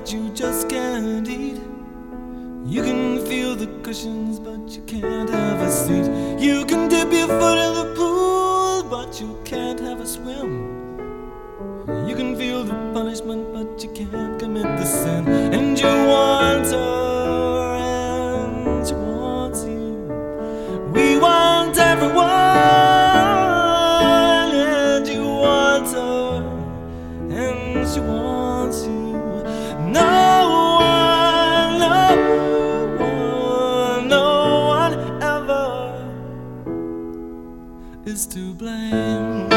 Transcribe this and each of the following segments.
but you just can't eat. You can feel the cushions, but you can't have a seat. You can dip your foot in the pool, but you can't have a swim. You can feel the punishment, but you can't commit the sin. And you want her, and she wants you. We want everyone, and you want her, and she wants you. No one ever is to blame.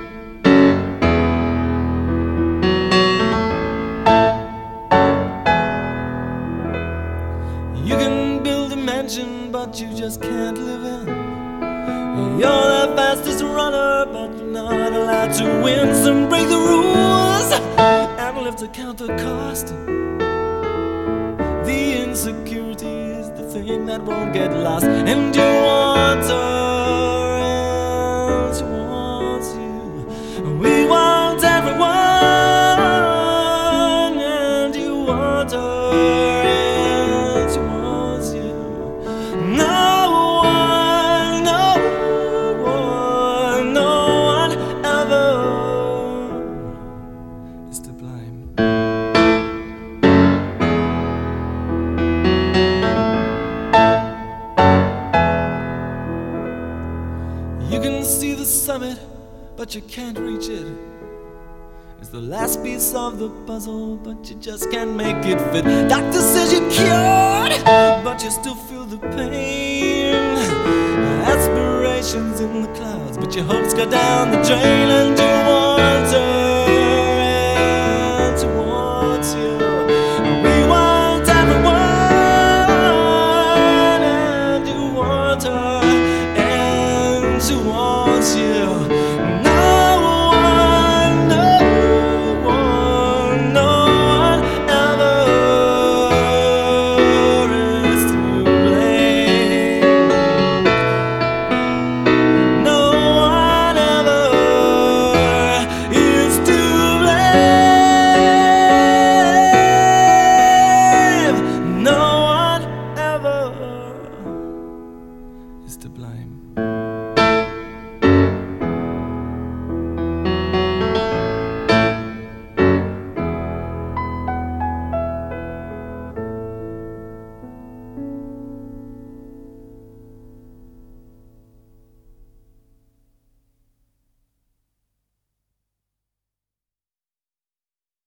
You can build a mansion, but you just can't live in. You're the fastest runner, but you're not allowed to win. Some break the rules and live to count the cost. The insecurity is the thing that won't get lost. And you want her, and she wants you. We want everyone, and you want her, and she wants you. No one ever is to blame. You can see the summit, but you can't reach it. It's the last piece of the puzzle, but you just can't make it fit. Doctor says you're cured, but you still feel the pain. Aspirations in the clouds, but your hopes go down the drain. And you want her, and she wants you. We want everyone, and you want her, and she wants you. No one ever is to blame. No one ever is to blame. No one ever is to blame.